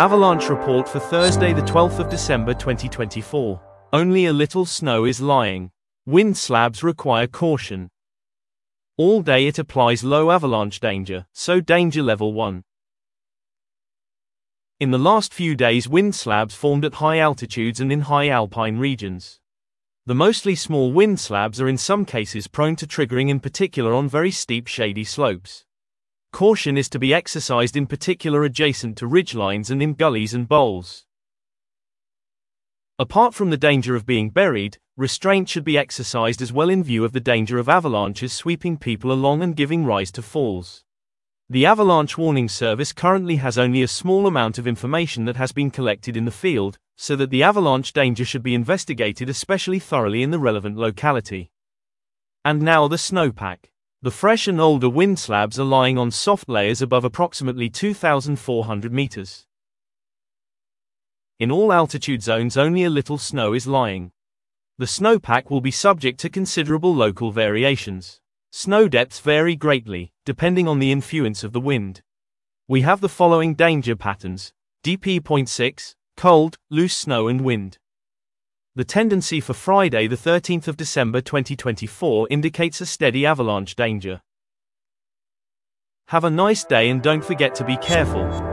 Avalanche report for Thursday the 12th of December 2024. Only a little snow is lying. Wind slabs require caution. All day it applies low avalanche danger, so danger level 1. In the last few days wind slabs formed at high altitudes and in high alpine regions. The mostly small wind slabs are in some cases prone to triggering, in particular on very steep shady slopes. Caution is to be exercised in particular adjacent to ridgelines and in gullies and bowls. Apart from the danger of being buried, restraint should be exercised as well in view of the danger of avalanches sweeping people along and giving rise to falls. The Avalanche Warning Service currently has only a small amount of information that has been collected in the field, so that the avalanche danger should be investigated especially thoroughly in the relevant locality. And now the snowpack. The fresh and older wind slabs are lying on soft layers above approximately 2,400 meters. In all altitude zones only a little snow is lying. The snowpack will be subject to considerable local variations. Snow depths vary greatly, depending on the influence of the wind. We have the following danger patterns: DP.6, cold, loose snow and wind. The tendency for Friday the 13th of December 2024 indicates a steady avalanche danger. Have a nice day and don't forget to be careful.